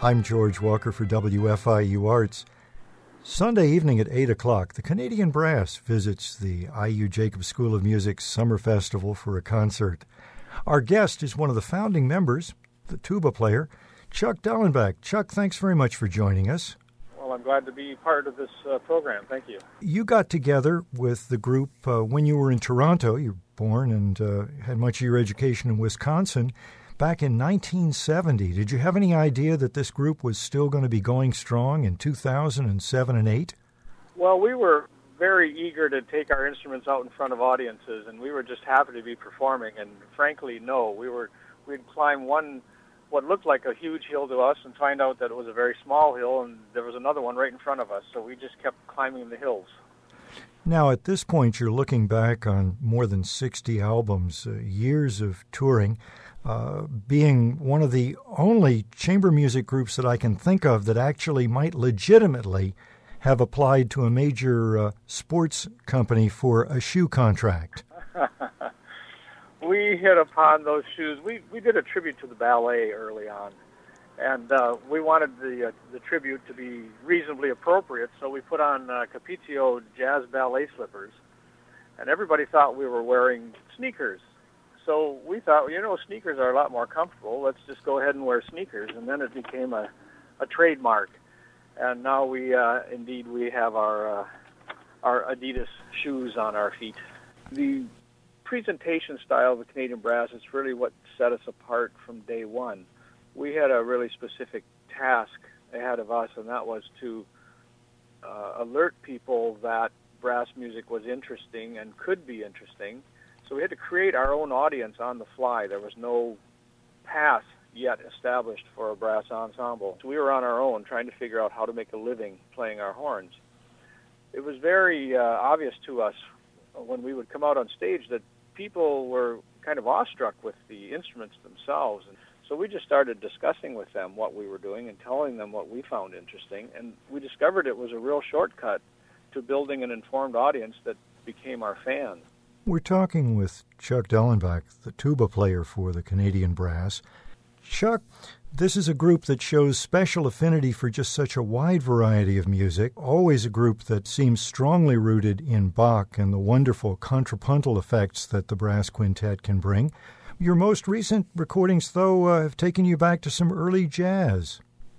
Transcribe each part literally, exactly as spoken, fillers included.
I'm George Walker for W F I U Arts. Sunday evening at eight o'clock, the Canadian Brass visits the I U Jacobs School of Music's Summer Festival for a concert. Our guest is one of the founding members, the tuba player, Chuck Dellenbach. Chuck, thanks very much for joining us. Well, I'm glad to be part of this uh, program. Thank you. You got together with the group uh, when you were in Toronto. You were born and uh, had much of your education in Wisconsin. Back in nineteen seventy, did you have any idea that this group was still going to be going strong in two thousand seven and eight? Well, we were very eager to take our instruments out in front of audiences, and we were just happy to be performing. And frankly, no, we were we'd climb one what looked like a huge hill to us and find out that it was a very small hill, and there was another one right in front of us. So we just kept climbing the hills. Now, at this point, you're looking back on more than sixty albums, uh, years of touring. Uh, being one of the only chamber music groups that I can think of that actually might legitimately have applied to a major uh, sports company for a shoe contract. We hit upon those shoes. We we did a tribute to the ballet early on, and uh, we wanted the uh, the tribute to be reasonably appropriate, so we put on uh, Capizio jazz ballet slippers, and everybody thought we were wearing sneakers. So we thought, you know, sneakers are a lot more comfortable. Let's just go ahead and wear sneakers. And then it became a, a trademark. And now we, uh, indeed, we have our uh, our Adidas shoes on our feet. The presentation style of the Canadian Brass is really what set us apart from day one. We had a really specific task ahead of us, and that was to uh, alert people that brass music was interesting and could be interesting. So we had to create our own audience on the fly. There was no path yet established for a brass ensemble. So we were on our own trying to figure out how to make a living playing our horns. It was very uh, obvious to us when we would come out on stage that people were kind of awestruck with the instruments themselves. And so we just started discussing with them what we were doing and telling them what we found interesting. And we discovered it was a real shortcut to building an informed audience that became our fans. We're talking with Chuck Dellenbach, the tuba player for the Canadian Brass. Chuck, this is a group that shows special affinity for just such a wide variety of music, always a group that seems strongly rooted in Bach and the wonderful contrapuntal effects that the brass quintet can bring. Your most recent recordings, though, uh, have taken you back to some early jazz.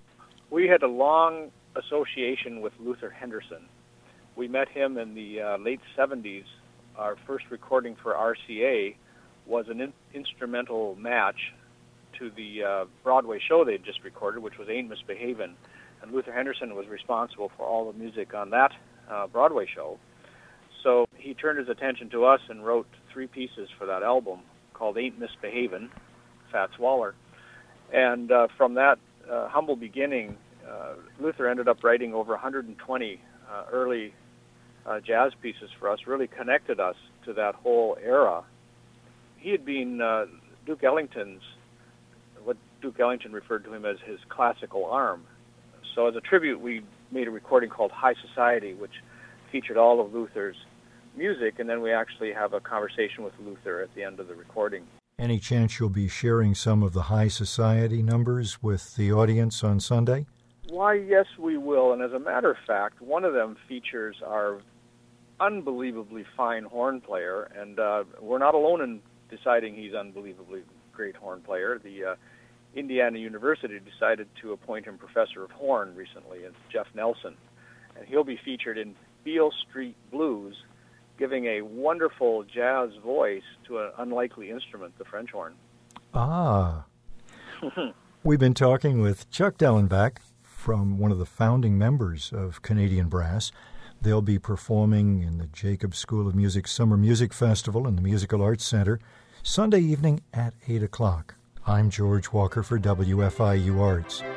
We had a long association with Luther Henderson. We met him in the uh, late seventies. Our first recording for R C A was an in- instrumental match to the uh, Broadway show they'd just recorded, which was Ain't Misbehavin', and Luther Henderson was responsible for all the music on that uh, Broadway show. So he turned his attention to us and wrote three pieces for that album called Ain't Misbehavin', Fats Waller. And uh, from that uh, humble beginning, uh, Luther ended up writing over one hundred twenty uh, early Uh, jazz pieces for us, really connected us to that whole era. He had been uh, Duke Ellington's, what Duke Ellington referred to him as his classical arm. So as a tribute, we made a recording called High Society, which featured all of Luther's music, and then we actually have a conversation with Luther at the end of the recording. Any chance you'll be sharing some of the High Society numbers with the audience on Sunday? Why, yes, we will. And as a matter of fact, one of them features our unbelievably fine horn player, and uh, we're not alone in deciding he's unbelievably great horn player. The uh, Indiana University decided to appoint him professor of horn recently. It's Jeff Nelson, and he'll be featured in Beale Street Blues, giving a wonderful jazz voice to an unlikely instrument, the French horn. Ah. We've been talking with Chuck Dellenbach, from one of the founding members of Canadian Brass. They'll be performing in the Jacobs School of Music Summer Music Festival in the Musical Arts Center Sunday evening at eight o'clock. I'm George Walker for W F I U Arts.